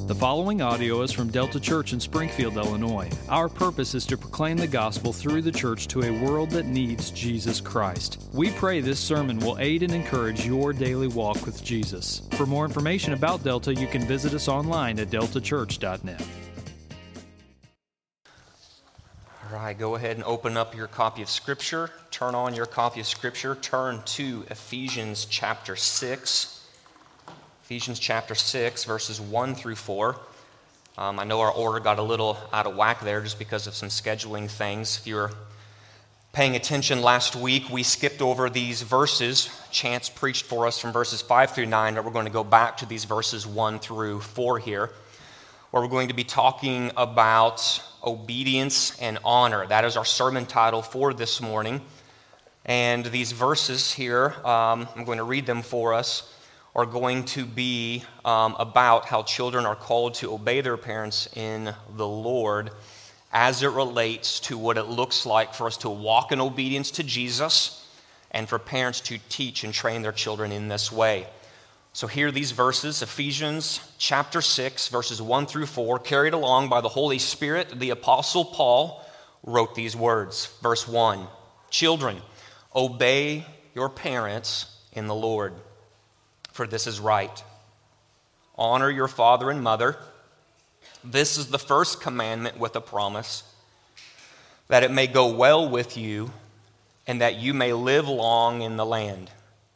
The following audio is from Delta Church in Springfield, Illinois. Our purpose is to proclaim the gospel through the church to a world that needs Jesus Christ. We pray this sermon will aid and encourage your daily walk with Jesus. For more information about Delta, you can visit us online at deltachurch.net. All right, go ahead and open up your copy of Scripture. Turn on your copy of Scripture. Turn to Ephesians chapter 6. Ephesians chapter 6, verses 1 through 4. I know our order got a little out of whack there just because of some scheduling things. If you were paying attention last week, we skipped over these verses. Chance preached for us from verses 5 through 9, but we're going to go back to these verses 1 through 4 here, where we're going to be talking about obedience and honor. That is our sermon title for this morning. And these verses here, I'm going to read them for us, are going to be about how children are called to obey their parents in the Lord as it relates to what it looks like for us to walk in obedience to Jesus and for parents to teach and train their children in this way. So hear these verses, Ephesians chapter 6, verses 1 through 4, carried along by the Holy Spirit. The Apostle Paul wrote these words. Verse 1, "Children, obey your parents in the Lord, for this is right. Honor your father and mother. This is the first commandment with a promise, that it may go well with you and that you may live long in the land.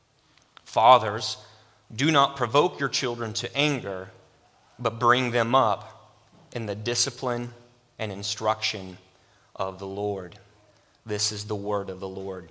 Fathers, do not provoke your children to anger, but bring them up in the discipline and instruction of the Lord." This is the word of the Lord.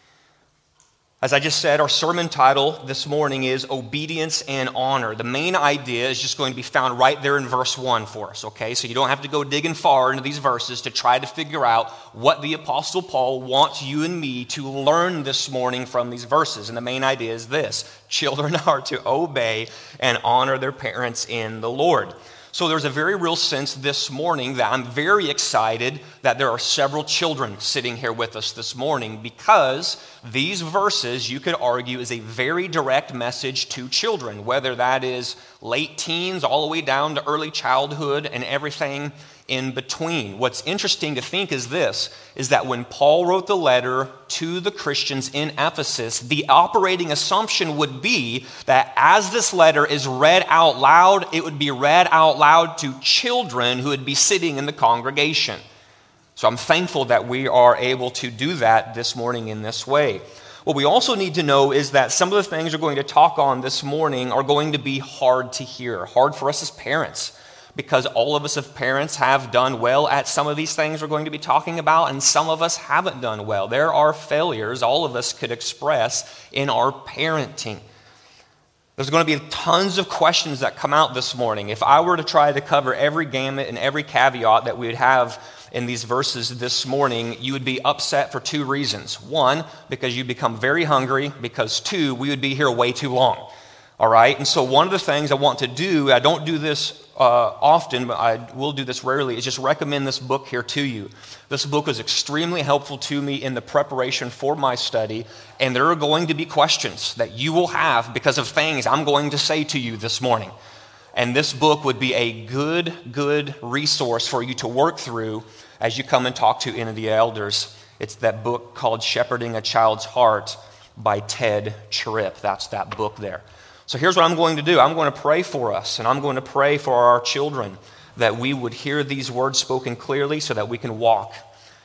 As I just said, our sermon title this morning is Obedience and Honor. The main idea is just going to be found right there in verse 1 for us, okay? So you don't have to go digging far into these verses to try to figure out what the Apostle Paul wants you and me to learn this morning from these verses. And the main idea is this: children are to obey and honor their parents in the Lord. So there's a very real sense this morning that I'm very excited that there are several children sitting here with us this morning, because these verses, you could argue, is a very direct message to children, whether that is late teens all the way down to early childhood and everything in between. What's interesting to think is this, is that when Paul wrote the letter to the Christians in Ephesus, the operating assumption would be that as this letter is read out loud, it would be read out loud to children who would be sitting in the congregation. So I'm thankful that we are able to do that this morning in this way. What we also need to know is that some of the things we're going to talk on this morning are going to be hard to hear, hard for us as parents, because all of us as parents have done well at some of these things we're going to be talking about, and some of us haven't done well. There are failures all of us could express in our parenting. There's going to be tons of questions that come out this morning. If I were to try to cover every gamut and every caveat that we would have in these verses this morning, you would be upset for two reasons. One, because you become very hungry, because two, we would be here way too long. All right, and so one of the things I want to do, I don't do this often, but I will do this rarely, is just recommend this book here to you. This book was extremely helpful to me in the preparation for my study, and there are going to be questions that you will have because of things I'm going to say to you this morning. And this book would be a good resource for you to work through as you come and talk to any of the elders. It's that book called Shepherding a Child's Heart by Ted Tripp. That's that book there. So here's what I'm going to do. I'm going to pray for us, and I'm going to pray for our children that we would hear these words spoken clearly so that we can walk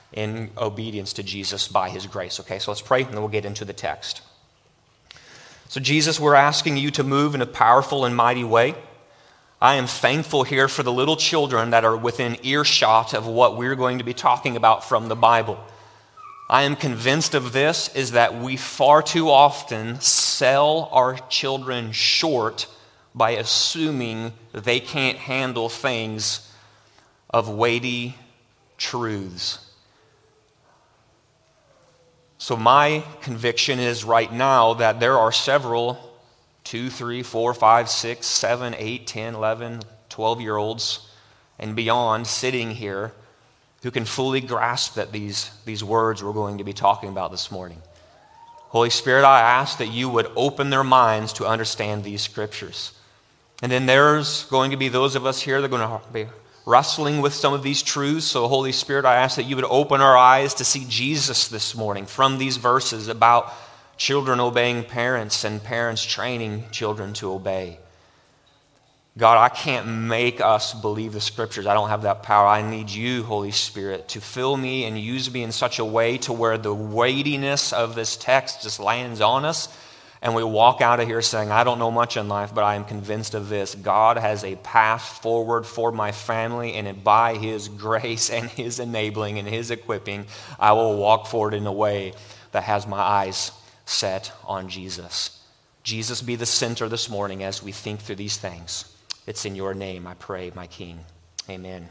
in obedience to Jesus by His grace. Okay, so let's pray, and then we'll get into the text. So Jesus, we're asking you to move in a powerful and mighty way. I am thankful here for the little children that are within earshot of what we're going to be talking about from the Bible. I am convinced of this, is that we far too often sell our children short by assuming they can't handle things of weighty truths. So my conviction is right now that there are several 2, 3, 4, 5, 6, 7, 8, 10, 11, 12-year-olds and beyond sitting here who can fully grasp that these words we're going to be talking about this morning. Holy Spirit, I ask that you would open their minds to understand these scriptures. And then there's going to be those of us here that are going to be wrestling with some of these truths. So Holy Spirit, I ask that you would open our eyes to see Jesus this morning from these verses about children obeying parents and parents training children to obey. God, I can't make us believe the Scriptures. I don't have that power. I need you, Holy Spirit, to fill me and use me in such a way to where the weightiness of this text just lands on us, and we walk out of here saying, I don't know much in life, but I am convinced of this. God has a path forward for my family, and by His grace and His enabling and His equipping, I will walk forward in a way that has my eyes set on Jesus. Jesus, be the center this morning as we think through these things. It's in your name, I pray, my King. Amen.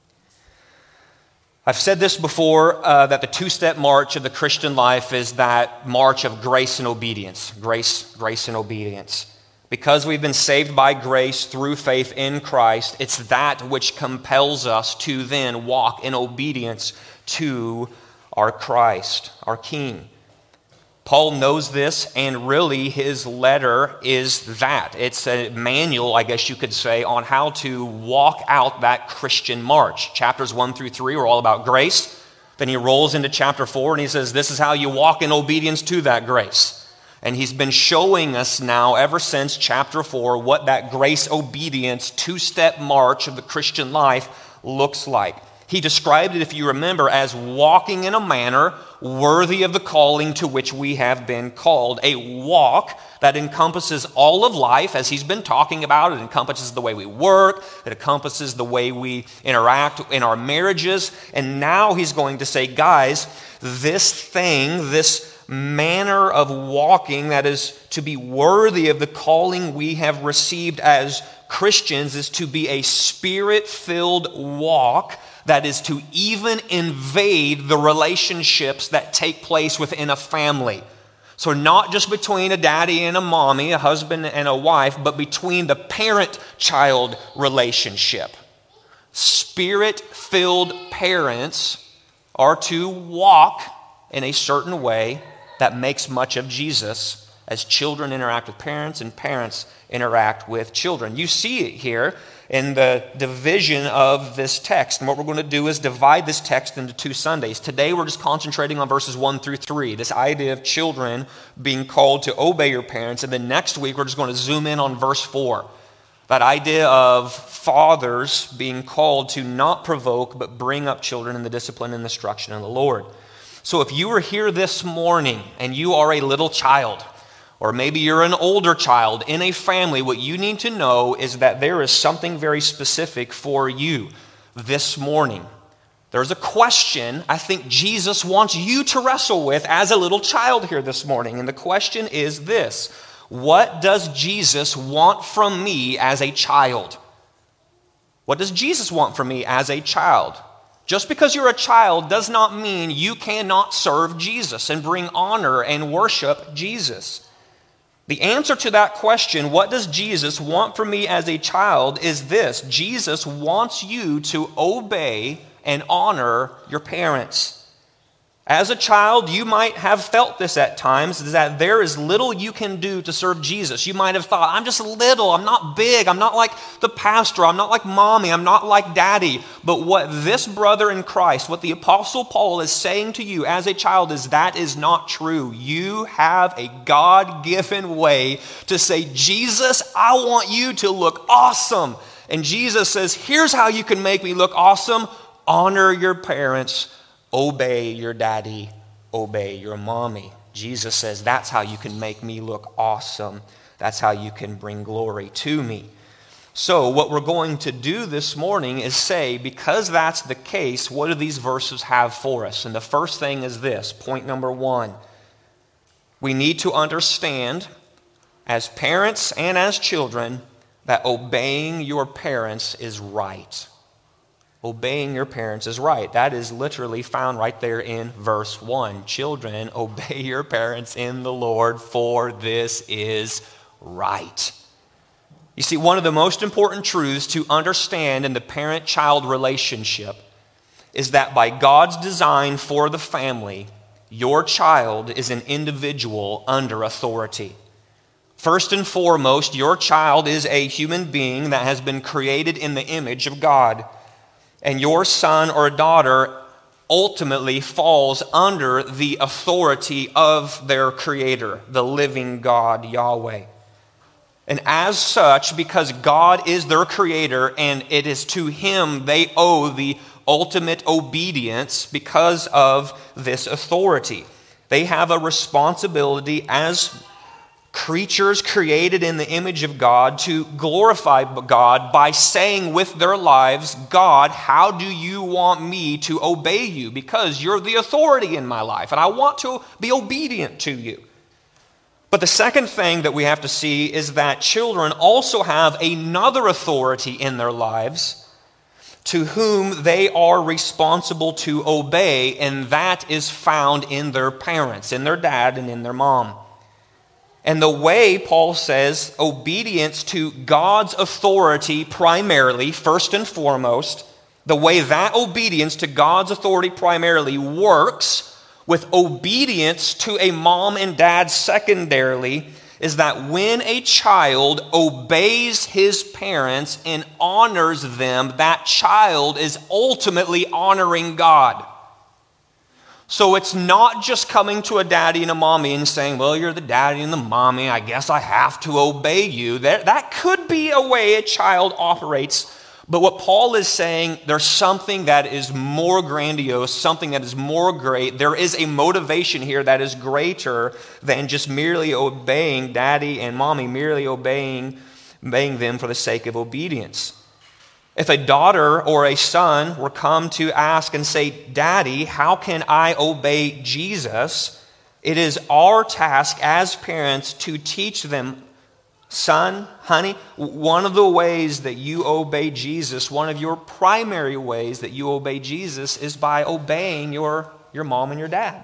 I've said this before, that the two-step march of the Christian life is that march of grace and obedience. Grace and obedience. Because we've been saved by grace through faith in Christ, it's that which compels us to then walk in obedience to our Christ, our King. Paul knows this, and really his letter is that. It's a manual, I guess you could say, on how to walk out that Christian march. Chapters 1 through 3 are all about grace. Then he rolls into chapter 4 and he says, this is how you walk in obedience to that grace. And he's been showing us now, ever since chapter 4, what that grace obedience two-step march of the Christian life looks like. He described it, if you remember, as walking in a manner worthy of the calling to which we have been called. A walk that encompasses all of life, as he's been talking about. It encompasses the way we work. It encompasses the way we interact in our marriages. And now he's going to say, guys, this manner of walking that is to be worthy of the calling we have received as Christians is to be a Spirit-filled walk that is to even invade the relationships that take place within a family. So not just between a daddy and a mommy, a husband and a wife, but between the parent-child relationship. Spirit-filled parents are to walk in a certain way that makes much of Jesus as children interact with parents and parents interact with children. You see it here in the division of this text. And what we're going to do is divide this text into 2 Sundays. Today we're just concentrating on verses 1 through 3, this idea of children being called to obey your parents. And then next week we're just going to zoom in on verse 4, that idea of fathers being called to not provoke but bring up children in the discipline and instruction of the Lord. So if you are here this morning and you are a little child, or maybe you're an older child in a family, what you need to know is that there is something very specific for you this morning. There's a question I think Jesus wants you to wrestle with as a little child here this morning. And the question is this: what does Jesus want from me as a child? What does Jesus want from me as a child? Just because you're a child does not mean you cannot serve Jesus and bring honor and worship Jesus. The answer to that question, what does Jesus want from me as a child, is this: Jesus wants you to obey and honor your parents. As a child, you might have felt this at times, that there is little you can do to serve Jesus. You might have thought, I'm just little, I'm not big, I'm not like the pastor, I'm not like mommy, I'm not like daddy. But what this brother in Christ, what the Apostle Paul is saying to you as a child is that is not true. You have a God-given way to say, Jesus, I want you to look awesome. And Jesus says, here's how you can make me look awesome. Honor your parents. Obey your daddy, obey your mommy. Jesus says that's how you can make me look awesome. That's how you can bring glory to me. So what we're going to do this morning is say, because that's the case, what do these verses have for us? And the first thing is this, point number 1. We need to understand, as parents and as children, that obeying your parents is right. Obeying your parents is right. That is literally found right there in verse 1. Children, obey your parents in the Lord, for this is right. You see, one of the most important truths to understand in the parent-child relationship is that by God's design for the family, your child is an individual under authority. First and foremost, your child is a human being that has been created in the image of God. And your son or daughter ultimately falls under the authority of their Creator, the living God, Yahweh. And as such, because God is their Creator and it is to Him they owe the ultimate obedience because of this authority, they have a responsibility as creatures created in the image of God to glorify God by saying with their lives, God, how do you want me to obey you? Because you're the authority in my life and I want to be obedient to you. But the second thing that we have to see is that children also have another authority in their lives to whom they are responsible to obey, and that is found in their parents, in their dad and in their mom. And the way, Paul says, obedience to God's authority primarily, first and foremost, the way that obedience to God's authority primarily works with obedience to a mom and dad secondarily is that when a child obeys his parents and honors them, that child is ultimately honoring God. So it's not just coming to a daddy and a mommy and saying, well, you're the daddy and the mommy, I guess I have to obey you. That could be a way a child operates. But what Paul is saying, there's something that is more grandiose, something that is more great. There is a motivation here that is greater than just merely obeying daddy and mommy, merely obeying them for the sake of obedience. If a daughter or a son were come to ask and say, Daddy, how can I obey Jesus? It is our task as parents to teach them, son, honey, one of the ways that you obey Jesus, one of your primary ways that you obey Jesus is by obeying your mom and your dad.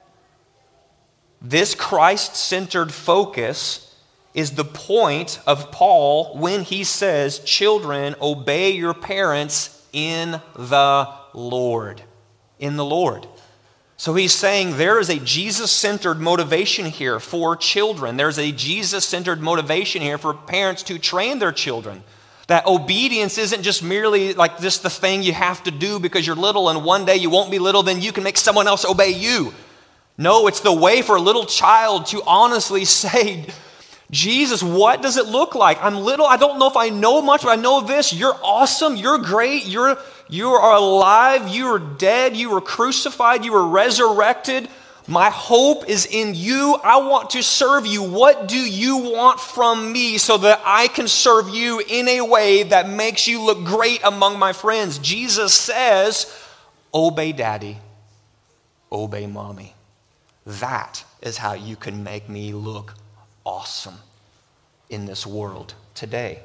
This Christ-centered focus is the point of Paul when he says, children, obey your parents in the Lord. In the Lord. So he's saying there is a Jesus-centered motivation here for children. There's a Jesus-centered motivation here for parents to train their children. That obedience isn't just merely like just the thing you have to do because you're little and one day you won't be little, then you can make someone else obey you. No, it's the way for a little child to honestly say, Jesus, what does it look like? I'm little. I don't know if I know much, but I know this. You're awesome. You're great. You are alive. You are dead. You were crucified. You were resurrected. My hope is in you. I want to serve you. What do you want from me so that I can serve you in a way that makes you look great among my friends? Jesus says, obey daddy, obey mommy. That is how you can make me look awesome in this world today.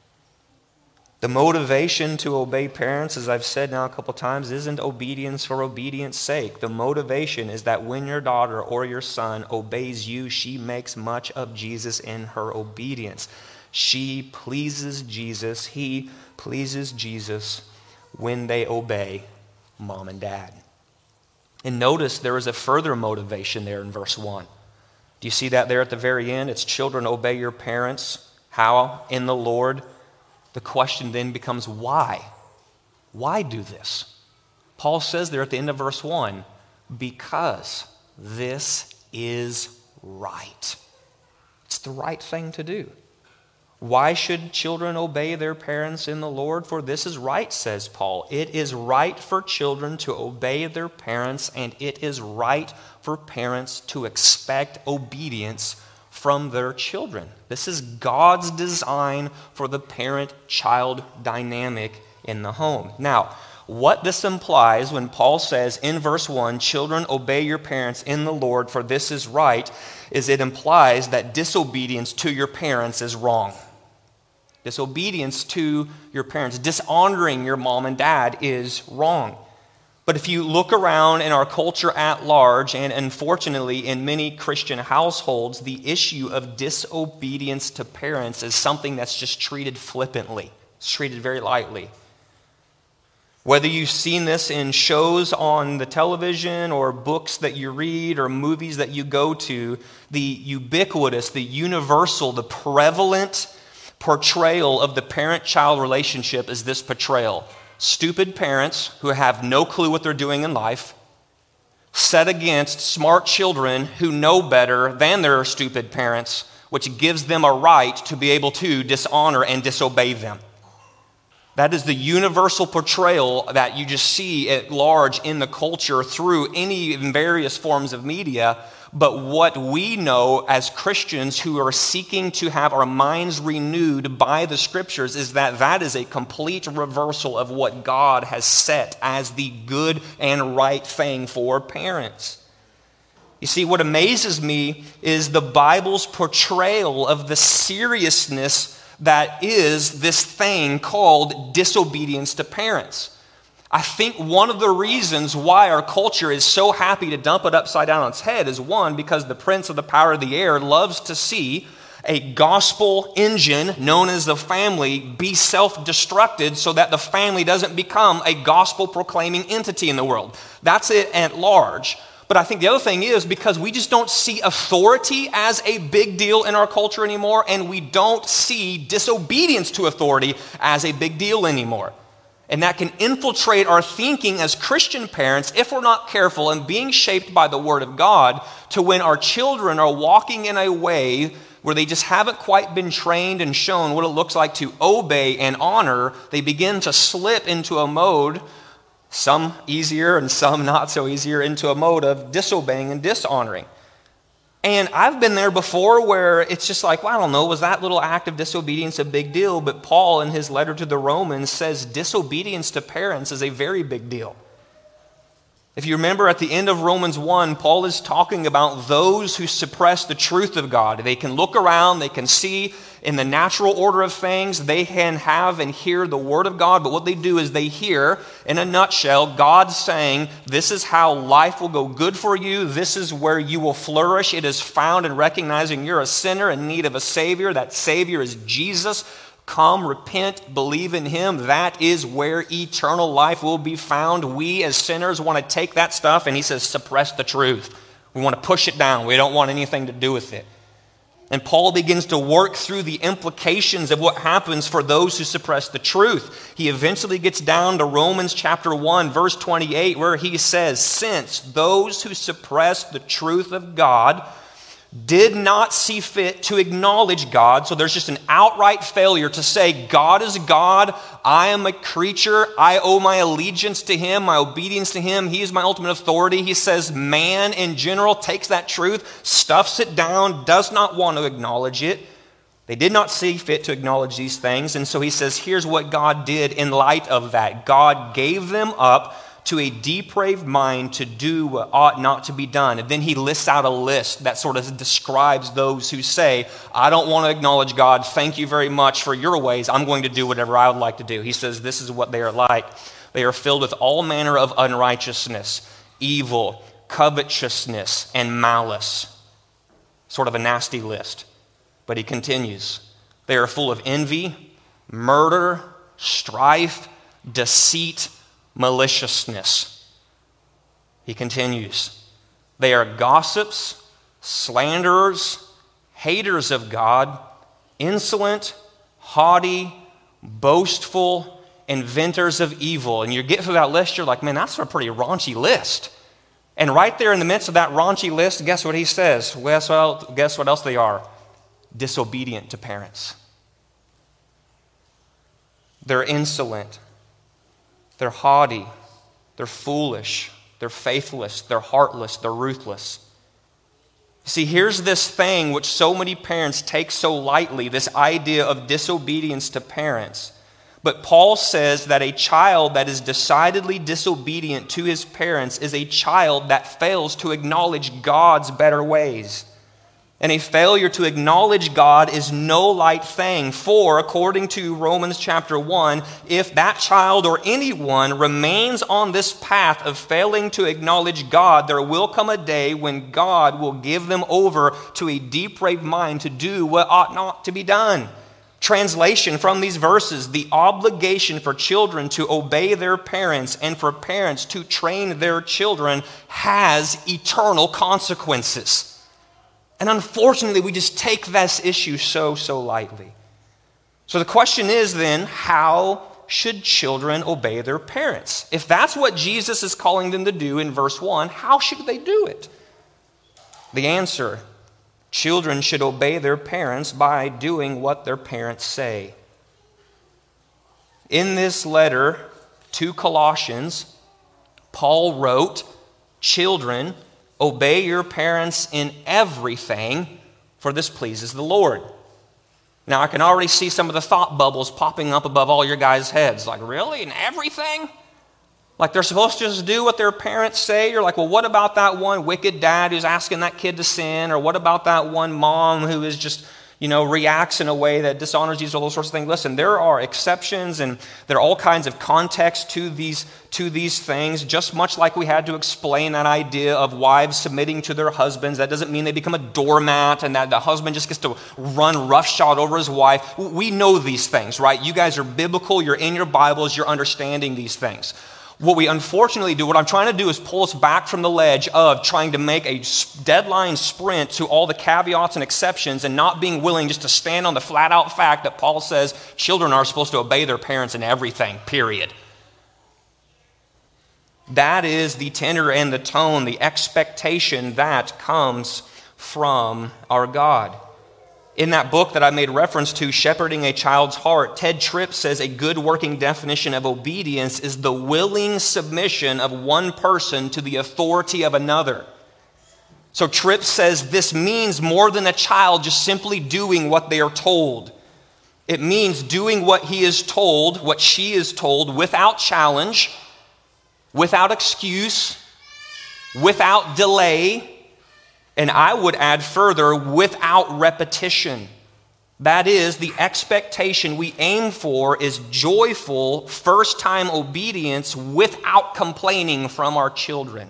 The motivation to obey parents, as I've said now a couple times, isn't obedience for obedience sake. The motivation is that when your daughter or your son obeys you, she makes much of Jesus in her obedience. She pleases Jesus, he pleases Jesus when they obey mom and dad. And notice there is a further motivation there in verse 1. Do you see that there at the very end? It's children, obey your parents. How? In the Lord. The question then becomes why? Why do this? Paul says there at the end of verse 1, because this is right. It's the right thing to do. Why should children obey their parents in the Lord? For this is right, says Paul. It is right for children to obey their parents, and it is right for parents to expect obedience from their children. This is God's design for the parent-child dynamic in the home. Now, what this implies when Paul says in verse 1, children, obey your parents in the Lord, for this is right, is it implies that disobedience to your parents is wrong. Disobedience to your parents, dishonoring your mom and dad is wrong. But if you look around in our culture at large, and unfortunately in many Christian households, the issue of disobedience to parents is something that's just treated flippantly. It's treated very lightly. Whether you've seen this in shows on the television or books that you read or movies that you go to, the ubiquitous, the universal, the prevalent portrayal of the parent-child relationship is this portrayal. Stupid parents who have no clue what they're doing in life, set against smart children who know better than their stupid parents, which gives them a right to be able to dishonor and disobey them. That is the universal portrayal that you just see at large in the culture through any various forms of media. But what we know as Christians who are seeking to have our minds renewed by the Scriptures is that that is a complete reversal of what God has set as the good and right thing for parents. You see, what amazes me is the Bible's portrayal of the seriousness that is this thing called disobedience to parents. I think one of the reasons why our culture is so happy to dump it upside down on its head is, one, because the prince of the power of the air loves to see a gospel engine known as the family be self-destructed so that the family doesn't become a gospel-proclaiming entity in the world. That's it at large. But I think the other thing is because we just don't see authority as a big deal in our culture anymore, and we don't see disobedience to authority as a big deal anymore. And that can infiltrate our thinking as Christian parents if we're not careful and being shaped by the Word of God to when our children are walking in a way where they just haven't quite been trained and shown what it looks like to obey and honor, they begin to slip into a mode, some easier and some not so easier, into a mode of disobeying and dishonoring. And I've been there before where it's just like, well, I don't know, was that little act of disobedience a big deal? But Paul, in his letter to the Romans, says disobedience to parents is a very big deal. If you remember at the end of Romans 1, Paul is talking about those who suppress the truth of God. They can look around, they can see in the natural order of things, they can have and hear the Word of God, but what they do is they hear, in a nutshell, God saying, this is how life will go good for you, this is where you will flourish. It is found in recognizing you're a sinner in need of a Savior. That Savior is Jesus. Come, repent, believe in Him. That is where eternal life will be found. We as sinners want to take that stuff, and he says, suppress the truth. We want to push it down. We don't want anything to do with it. And Paul begins to work through the implications of what happens for those who suppress the truth. He eventually gets down to Romans chapter 1, verse 28, where he says, since those who suppress the truth of God did not see fit to acknowledge God. So there's just an outright failure to say, God is God, I am a creature, I owe my allegiance to Him, my obedience to Him, He is my ultimate authority. He says man in general takes that truth, stuffs it down, does not want to acknowledge it. They did not see fit to acknowledge these things. And so he says, here's what God did in light of that. God gave them up to a depraved mind to do what ought not to be done. And then he lists out a list that sort of describes those who say, I don't want to acknowledge God. Thank you very much for your ways. I'm going to do whatever I would like to do. He says this is what they are like. They are filled with all manner of unrighteousness, evil, covetousness, and malice. Sort of a nasty list. But he continues. They are full of envy, murder, strife, deceit, maliciousness. He continues. They are gossips, slanderers, haters of God, insolent, haughty, boastful, inventors of evil. And you get through that list, you're like, man, that's a pretty raunchy list. And right there in the midst of that raunchy list, guess what he says? Guess what else they are? Disobedient to parents. They're insolent. They're haughty, they're foolish, they're faithless, they're heartless, they're ruthless. See, here's this thing which so many parents take so lightly, this idea of disobedience to parents. But Paul says that a child that is decidedly disobedient to his parents is a child that fails to acknowledge God's better ways. And a failure to acknowledge God is no light thing. For, according to Romans chapter 1, if that child or anyone remains on this path of failing to acknowledge God, there will come a day when God will give them over to a depraved mind to do what ought not to be done. Translation from these verses: the obligation for children to obey their parents and for parents to train their children has eternal consequences. And unfortunately, we just take this issue so lightly. So the question is then, how should children obey their parents? If that's what Jesus is calling them to do in verse 1, how should they do it? The answer: children should obey their parents by doing what their parents say. In this letter to Colossians, Paul wrote, "Children, obey your parents in everything, for this pleases the Lord." Now, I can already see some of the thought bubbles popping up above all your guys' heads. Like, really? In everything? Like they're supposed to just do what their parents say? You're like, well, what about that one wicked dad who's asking that kid to sin? Or what about that one mom who is just, reacts in a way that dishonors Jesus, all those sorts of things? Listen, there are exceptions and there are all kinds of context to these things. Just much like we had to explain that idea of wives submitting to their husbands, that doesn't mean they become a doormat and that the husband just gets to run roughshod over his wife. We know these things, right? You guys are biblical, you're in your Bibles, you're understanding these things. What we unfortunately do, what I'm trying to do is pull us back from the ledge of trying to make a deadline sprint to all the caveats and exceptions and not being willing just to stand on the flat out fact that Paul says children are supposed to obey their parents in everything, period. That is the tenor and the tone, the expectation that comes from our God. In that book that I made reference to, Shepherding a Child's Heart, Ted Tripp says a good working definition of obedience is the willing submission of one person to the authority of another. So Tripp says this means more than a child just simply doing what they are told. It means doing what he is told, what she is told, without challenge, without excuse, without delay, and I would add further, without repetition. That is, the expectation we aim for is joyful, first-time obedience without complaining from our children.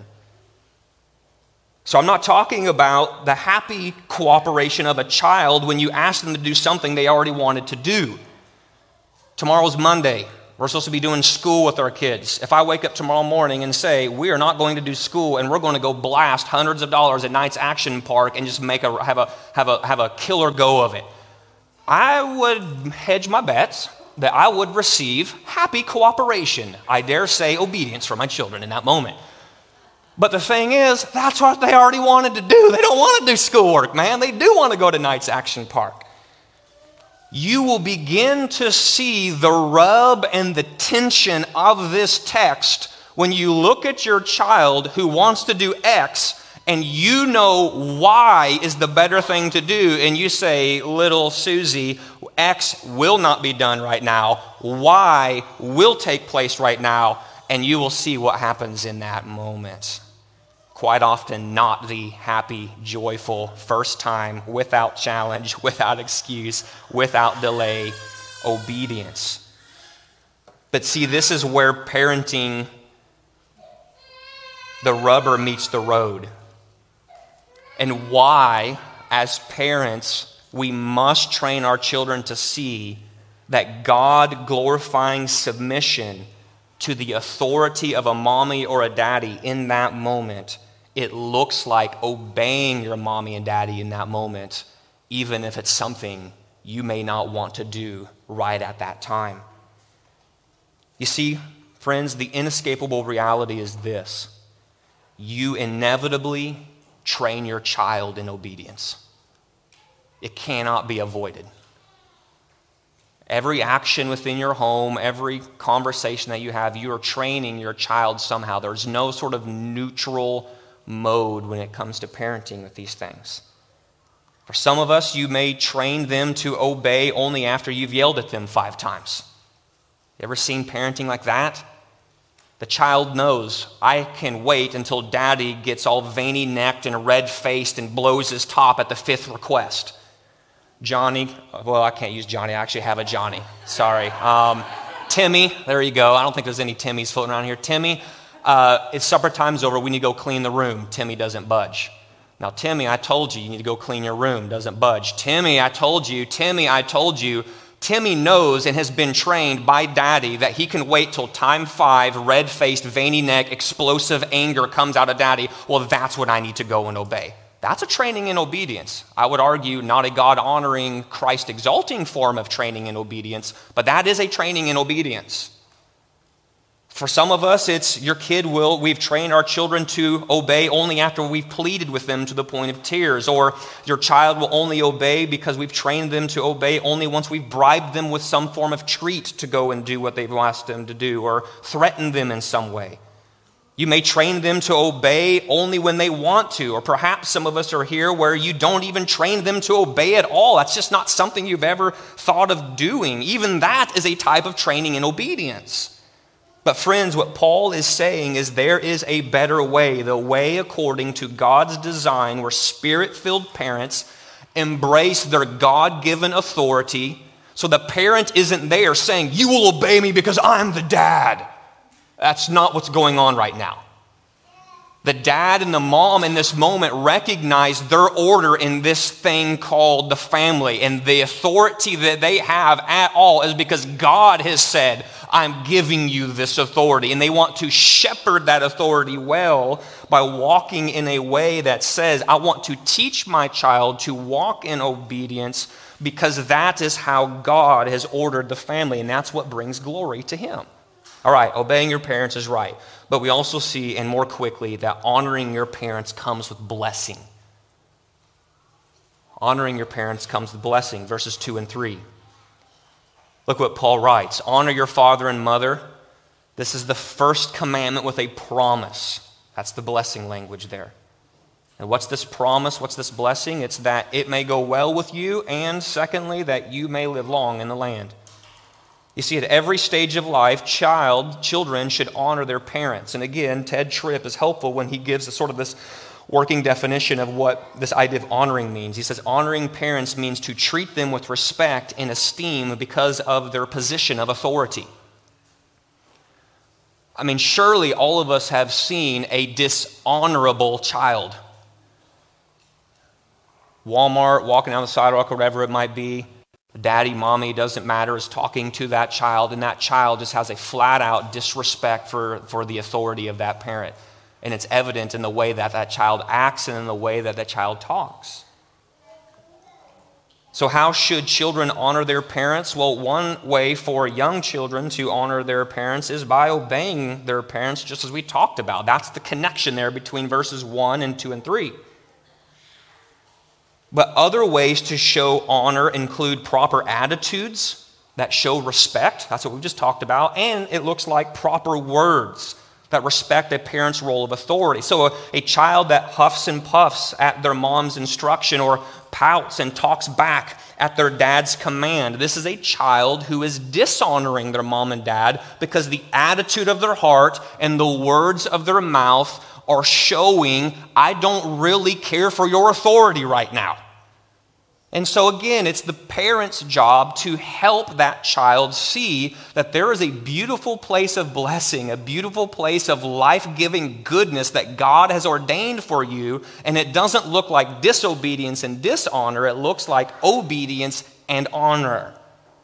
So I'm not talking about the happy cooperation of a child when you ask them to do something they already wanted to do. Tomorrow's Monday. We're supposed to be doing school with our kids. If I wake up tomorrow morning and say, we are not going to do school and we're going to go blast hundreds of dollars at Knights Action Park and just have a killer go of it, I would hedge my bets that I would receive happy cooperation, I dare say obedience from my children in that moment. But the thing is, that's what they already wanted to do. They don't want to do schoolwork, man. They do want to go to Knights Action Park. You will begin to see the rub and the tension of this text when you look at your child who wants to do X and you know Y is the better thing to do, and you say, little Susie, X will not be done right now, Y will take place right now, and you will see what happens in that moment. Quite often not the happy, joyful, first time, without challenge, without excuse, without delay, obedience. But see, this is where parenting, the rubber meets the road. And why, as parents, we must train our children to see that God-glorifying submission to the authority of a mommy or a daddy in that moment, it looks like obeying your mommy and daddy in that moment, even if it's something you may not want to do right at that time. You see, friends, the inescapable reality is this: you inevitably train your child in obedience. It cannot be avoided. Every action within your home, every conversation that you have, you are training your child somehow. There's no sort of neutral mode when it comes to parenting with these things. For some of us, you may train them to obey only after you've yelled at them 5 times. You ever seen parenting like that? The child knows, I can wait until daddy gets all veiny-necked and red-faced and blows his top at the 5th request. Johnny, well, I can't use Johnny. I actually have a Johnny. Sorry. Timmy, there you go. I don't think there's any Timmys floating around here. Timmy, it's supper time's over. We need to go clean the room. Timmy doesn't budge. Now, Timmy, I told you need to go clean your room. Doesn't budge. Timmy, I told you. Timmy knows and has been trained by daddy that he can wait till time 5, red-faced, veiny neck, explosive anger comes out of daddy. Well, that's when I need to go and obey. That's a training in obedience. I would argue not a God-honoring, Christ-exalting form of training in obedience, but that is a training in obedience. For some of us, it's we've trained our children to obey only after we've pleaded with them to the point of tears. Or your child will only obey because we've trained them to obey only once we've bribed them with some form of treat to go and do what they've asked them to do or threatened them in some way. You may train them to obey only when they want to, or perhaps some of us are here where you don't even train them to obey at all. That's just not something you've ever thought of doing. Even that is a type of training in obedience. But friends, what Paul is saying is there is a better way, the way according to God's design, where Spirit-filled parents embrace their God-given authority. So the parent isn't there saying, you will obey me because I'm the dad. That's not what's going on right now. The dad and the mom in this moment recognize their order in this thing called the family, and the authority that they have at all is because God has said, I'm giving you this authority. And they want to shepherd that authority well by walking in a way that says, I want to teach my child to walk in obedience because that is how God has ordered the family, and that's what brings glory to Him. All right, obeying your parents is right. But we also see, and more quickly, that honoring your parents comes with blessing. Honoring your parents comes with blessing, verses 2 and 3. Look what Paul writes. Honor your father and mother. This is the first commandment with a promise. That's the blessing language there. And what's this promise? What's this blessing? It's that it may go well with you, and secondly, that you may live long in the land. You see, at every stage of life, children should honor their parents. And again, Ted Tripp is helpful when he gives this working definition of what this idea of honoring means. He says, honoring parents means to treat them with respect and esteem because of their position of authority. I mean, surely all of us have seen a dishonorable child. Walmart, walking down the sidewalk, or whatever it might be. Daddy, mommy, doesn't matter, is talking to that child, and that child just has a flat-out disrespect for the authority of that parent. And it's evident in the way that that child acts and in the way that that child talks. So how should children honor their parents? Well, one way for young children to honor their parents is by obeying their parents, just as we talked about. That's the connection there between verses 1 and 2 and 3. But other ways to show honor include proper attitudes that show respect. That's what we've just talked about. And it looks like proper words that respect a parent's role of authority. So a child that huffs and puffs at their mom's instruction or pouts and talks back at their dad's command, this is a child who is dishonoring their mom and dad because the attitude of their heart and the words of their mouth are showing, I don't really care for your authority right now. And so again, it's the parent's job to help that child see that there is a beautiful place of blessing, a beautiful place of life-giving goodness that God has ordained for you, and it doesn't look like disobedience and dishonor, it looks like obedience and honor.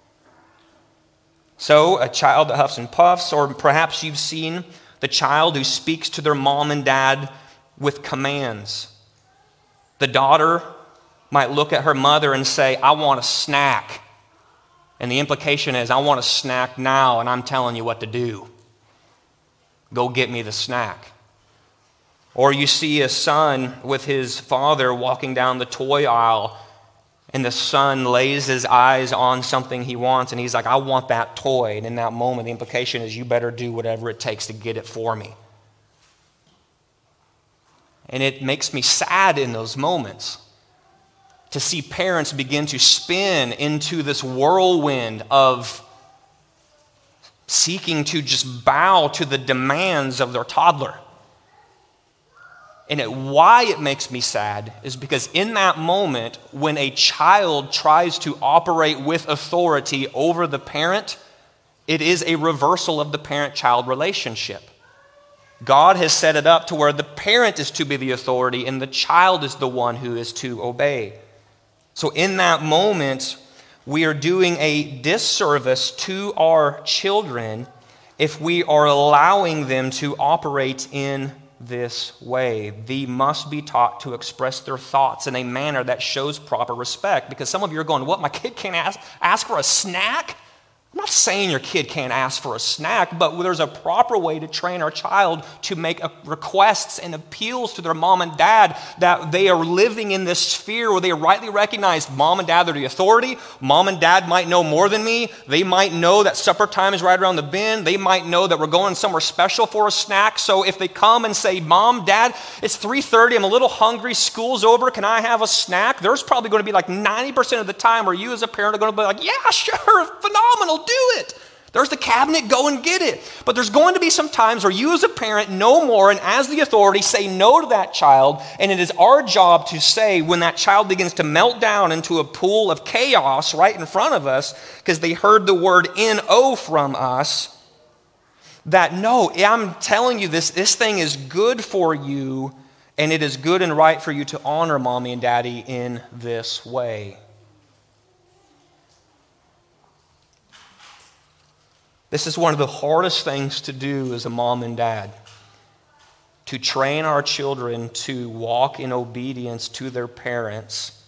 So a child that huffs and puffs, or perhaps you've seen the child who speaks to their mom and dad with commands. The daughter might look at her mother and say, I want a snack. And the implication is, I want a snack now, and I'm telling you what to do. Go get me the snack. Or you see a son with his father walking down the toy aisle, and the son lays his eyes on something he wants, and he's like, I want that toy. And in that moment, the implication is, you better do whatever it takes to get it for me. And it makes me sad in those moments to see parents begin to spin into this whirlwind of seeking to just bow to the demands of their toddler. And why it makes me sad is because in that moment, when a child tries to operate with authority over the parent, it is a reversal of the parent-child relationship. God has set it up to where the parent is to be the authority and the child is the one who is to obey. So in that moment, we are doing a disservice to our children if we are allowing them to operate in this way. They must be taught to express their thoughts in a manner that shows proper respect. Because some of you are going, what, my kid can't ask for a snack? I'm not saying your kid can't ask for a snack, but there's a proper way to train our child to make requests and appeals to their mom and dad, that they are living in this sphere where they rightly recognize mom and dad are the authority. Mom and dad might know more than me. They might know that supper time is right around the bend. They might know that we're going somewhere special for a snack. So if they come and say, Mom, Dad, it's 3:30, I'm a little hungry, school's over, can I have a snack? There's probably going to be like 90% of the time where you as a parent are going to be like, yeah, sure, phenomenal, do it. There's the cabinet, go and get it. But there's going to be some times where you as a parent know more, and as the authority say no to that child, and it is our job to say when that child begins to melt down into a pool of chaos right in front of us because they heard the word N-O from us, that no, I'm telling you this thing is good for you, and it is good and right for you to honor mommy and daddy in this way. This is one of the hardest things to do as a mom and dad, to train our children to walk in obedience to their parents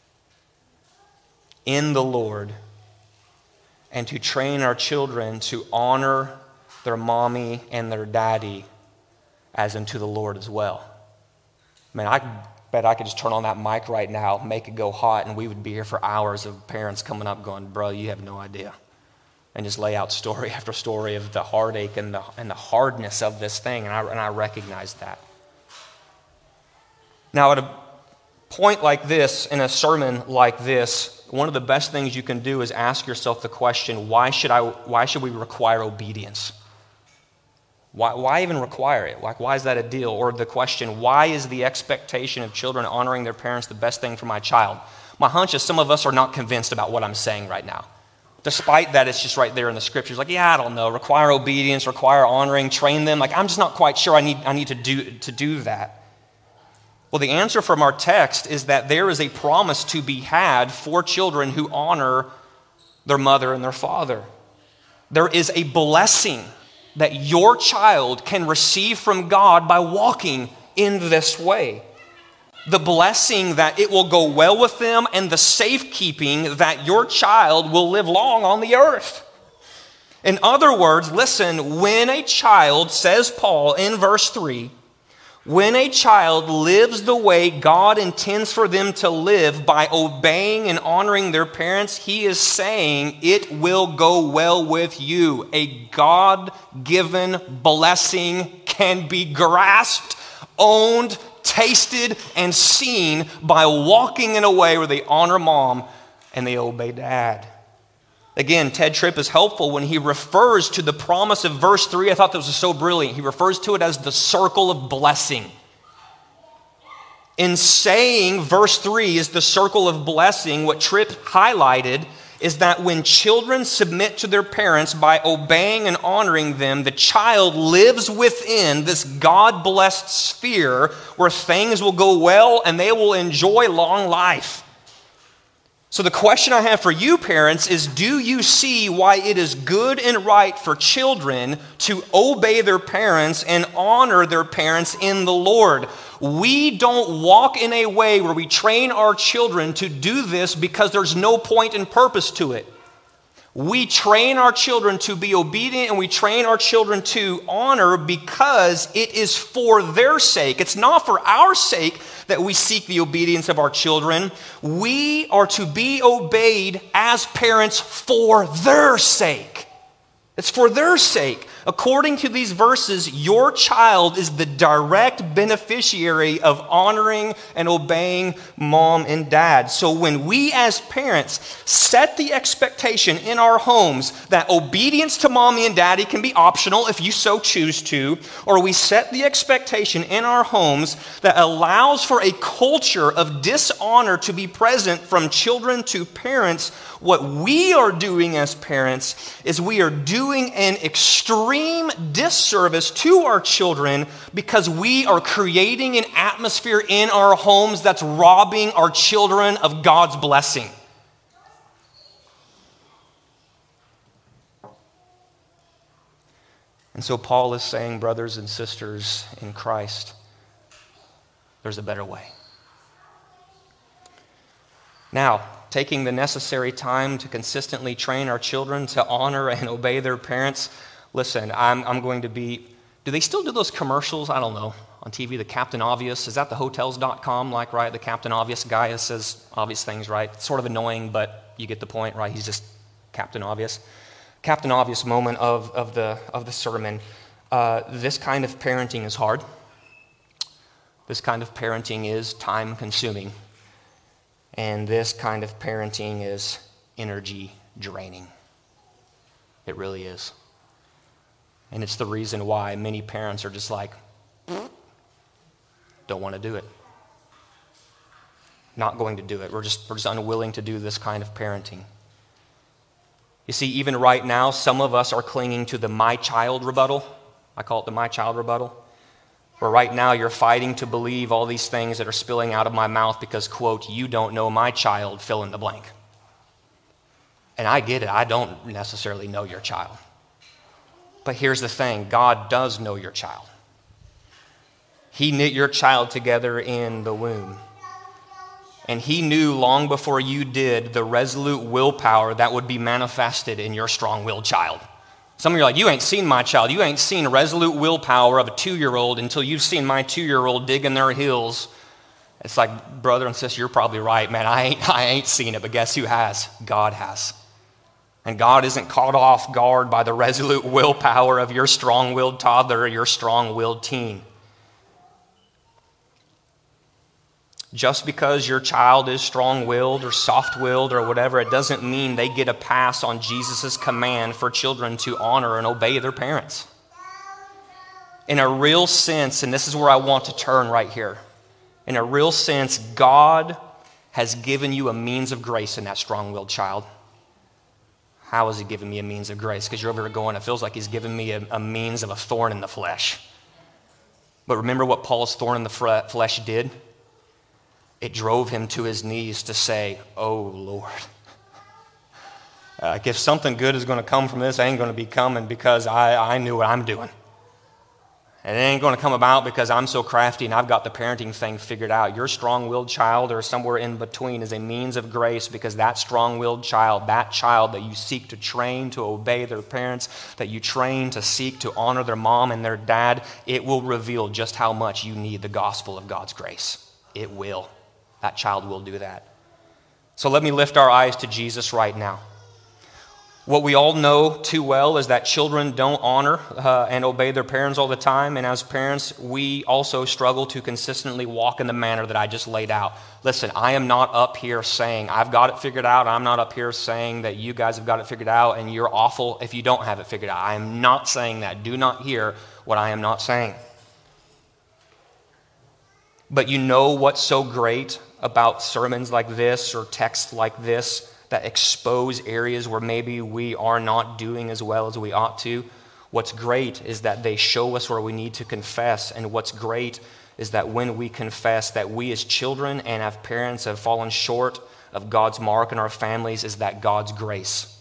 in the Lord, and to train our children to honor their mommy and their daddy as unto the Lord as well. Man, I bet I could just turn on that mic right now, make it go hot, and we would be here for hours of parents coming up going, bro, you have no idea. And just lay out story after story of the heartache and the hardness of this thing, and I recognize that. Now, at a point like this, in a sermon like this, one of the best things you can do is ask yourself the question, why should we require obedience? Why even require it? Like, why is that a deal? Or the question, why is the expectation of children honoring their parents the best thing for my child? My hunch is some of us are not convinced about what I'm saying right now. Despite that, it's just right there in the scriptures. Like, yeah, I don't know. Require obedience, require honoring, train them. Like, I'm just not quite sure I need to do that. Well, the answer from our text is that there is a promise to be had for children who honor their mother and their father. There is a blessing that your child can receive from God by walking in this way. The blessing that it will go well with them, and the safekeeping that your child will live long on the earth. In other words, listen, when a child, says Paul in verse 3, when a child lives the way God intends for them to live by obeying and honoring their parents, he is saying it will go well with you. A God-given blessing can be grasped, owned, tasted, and seen by walking in a way where they honor mom and they obey dad. Again, Ted Tripp is helpful when he refers to the promise of verse 3. I thought this was so brilliant. He refers to it as the circle of blessing. In saying verse 3 is the circle of blessing, what Tripp highlighted is that when children submit to their parents by obeying and honoring them, the child lives within this God-blessed sphere where things will go well and they will enjoy long life. So the question I have for you parents is, do you see why it is good and right for children to obey their parents and honor their parents in the Lord? We don't walk in a way where we train our children to do this because there's no point and purpose to it. We train our children to be obedient, and we train our children to honor because it is for their sake. It's not for our sake that we seek the obedience of our children. We are to be obeyed as parents for their sake. It's for their sake. According to these verses, your child is the direct beneficiary of honoring and obeying mom and dad. So when we as parents set the expectation in our homes that obedience to mommy and daddy can be optional if you so choose to, or we set the expectation in our homes that allows for a culture of dishonor to be present from children to parents, what we are doing as parents is we are doing an extreme disservice to our children because we are creating an atmosphere in our homes that's robbing our children of God's blessing. And so Paul is saying, brothers and sisters in Christ, there's a better way. Now, taking the necessary time to consistently train our children to honor and obey their parents. Listen, I'm going to be, do they still do those commercials? I don't know, on TV, the Captain Obvious. Is that the Hotels.com, like, right? The Captain Obvious guy that says obvious things, right? It's sort of annoying, but you get the point, right? He's just Captain Obvious. Captain Obvious moment of the sermon. This kind of parenting is hard. This kind of parenting is time-consuming. And this kind of parenting is energy draining. It really is. And it's the reason why many parents are just like, don't want to do it. Not going to do it. We're just unwilling to do this kind of parenting. You see, even right now, some of us are clinging to the my child rebuttal. I call it the my child rebuttal. Where right now you're fighting to believe all these things that are spilling out of my mouth because, quote, you don't know my child, fill in the blank. And I get it. I don't necessarily know your child. But here's the thing. God does know your child. He knit your child together in the womb. And he knew long before you did the resolute willpower that would be manifested in your strong-willed child. Some of you are like, you ain't seen my child. You ain't seen resolute willpower of a 2-year-old until you've seen my 2-year-old digging their heels. It's like, brother and sister, you're probably right, man. I ain't seen it, but guess who has? God has. And God isn't caught off guard by the resolute willpower of your strong-willed toddler or your strong-willed teen. Just because your child is strong-willed or soft-willed or whatever, it doesn't mean they get a pass on Jesus' command for children to honor and obey their parents. In a real sense, and this is where I want to turn right here, in a real sense, God has given you a means of grace in that strong-willed child. How has he given me a means of grace? Because you're over here going, it feels like he's given me a means of a thorn in the flesh. But remember what Paul's thorn in the flesh did? It drove him to his knees to say, oh, Lord. If something good is going to come from this, it ain't going to be coming because I knew what I'm doing. And it ain't going to come about because I'm so crafty and I've got the parenting thing figured out. Your strong-willed child or somewhere in between is a means of grace because that strong-willed child, that child that you seek to train to obey their parents, that you train to seek to honor their mom and their dad, it will reveal just how much you need the gospel of God's grace. It will. That child will do that. So let me lift our eyes to Jesus right now. What we all know too well is that children don't honor and obey their parents all the time. And as parents, we also struggle to consistently walk in the manner that I just laid out. Listen, I am not up here saying I've got it figured out. I'm not up here saying that you guys have got it figured out and you're awful if you don't have it figured out. I am not saying that. Do not hear what I am not saying. But you know what's so great about sermons like this or texts like this that expose areas where maybe we are not doing as well as we ought to? What's great is that they show us where we need to confess. And what's great is that when we confess that we as children and as parents have fallen short of God's mark in our families, is that God's grace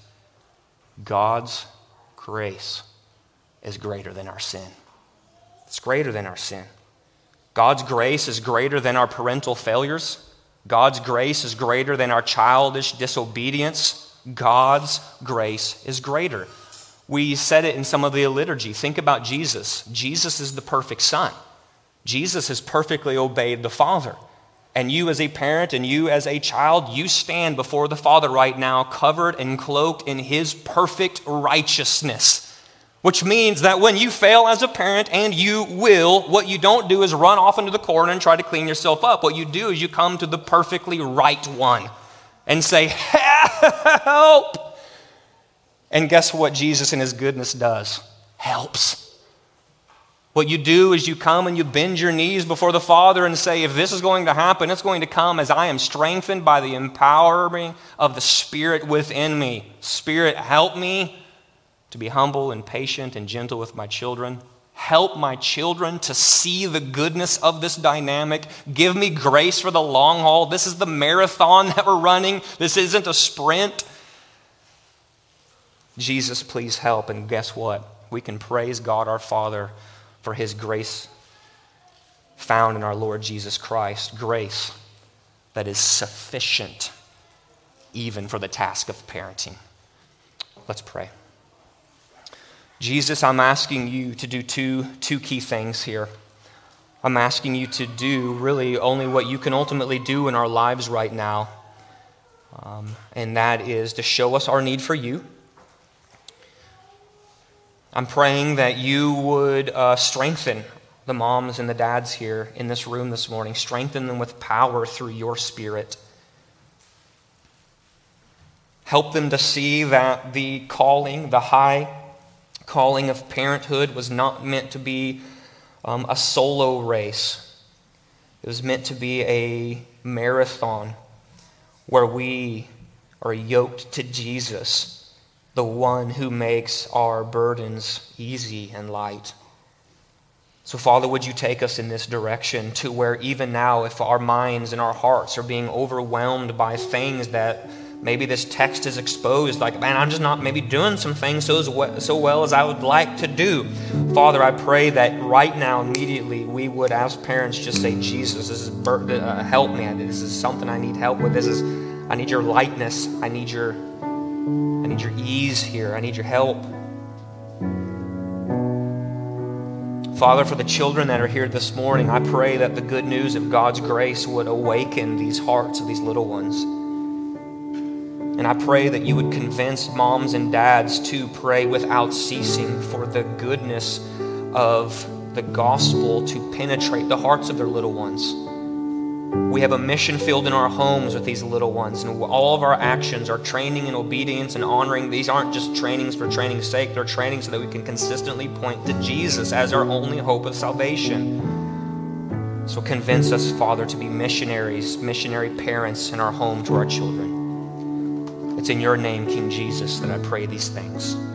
is greater than our sin. It's greater than our sin. God's grace is greater than our parental failures. God's grace is greater than our childish disobedience. God's grace is greater. We said it in some of the liturgy. Think about Jesus. Jesus is the perfect Son. Jesus has perfectly obeyed the Father. And you as a parent and you as a child, you stand before the Father right now covered and cloaked in His perfect righteousness. Which means that when you fail as a parent, and you will, what you don't do is run off into the corner and try to clean yourself up. What you do is you come to the perfectly right one and say, help! And guess what Jesus in His goodness does? Helps. What you do is you come and you bend your knees before the Father and say, if this is going to happen, it's going to come as I am strengthened by the empowering of the Spirit within me. Spirit, help me to be humble and patient and gentle with my children. Help my children to see the goodness of this dynamic. Give me grace for the long haul. This is the marathon that we're running. This isn't a sprint. Jesus, please help. And guess what? we can praise God our Father for his grace found in our Lord Jesus Christ, grace that is sufficient even for the task of parenting. Let's pray. Jesus, I'm asking you to do two key things here. I'm asking you to do really only what you can ultimately do in our lives right now, and that is to show us our need for you. I'm praying that you would strengthen the moms and the dads here in this room this morning. Strengthen them with power through your Spirit. Help them to see that the high calling of parenthood was not meant to be a solo race. It was meant to be a marathon where we are yoked to Jesus, the one who makes our burdens easy and light. So, Father, would you take us in this direction to where even now, if our minds and our hearts are being overwhelmed by things that maybe this text is exposed, like, man, I'm just not maybe doing some things so well as I would like to do. Father, I pray that right now, immediately, we would, as parents, just say, Jesus, this is help me. This is something I need help with. I need your lightness. I need your ease here. I need your help. Father, for the children that are here this morning, I pray that the good news of God's grace would awaken these hearts of these little ones. And I pray that you would convince moms and dads to pray without ceasing for the goodness of the gospel to penetrate the hearts of their little ones. We have a mission field in our homes with these little ones, and all of our actions are training and obedience and honoring. These aren't just trainings for training's sake. They're training so that we can consistently point to Jesus as our only hope of salvation. So convince us, Father, to be missionaries, missionary parents in our home to our children. It's in your name, King Jesus, that I pray these things.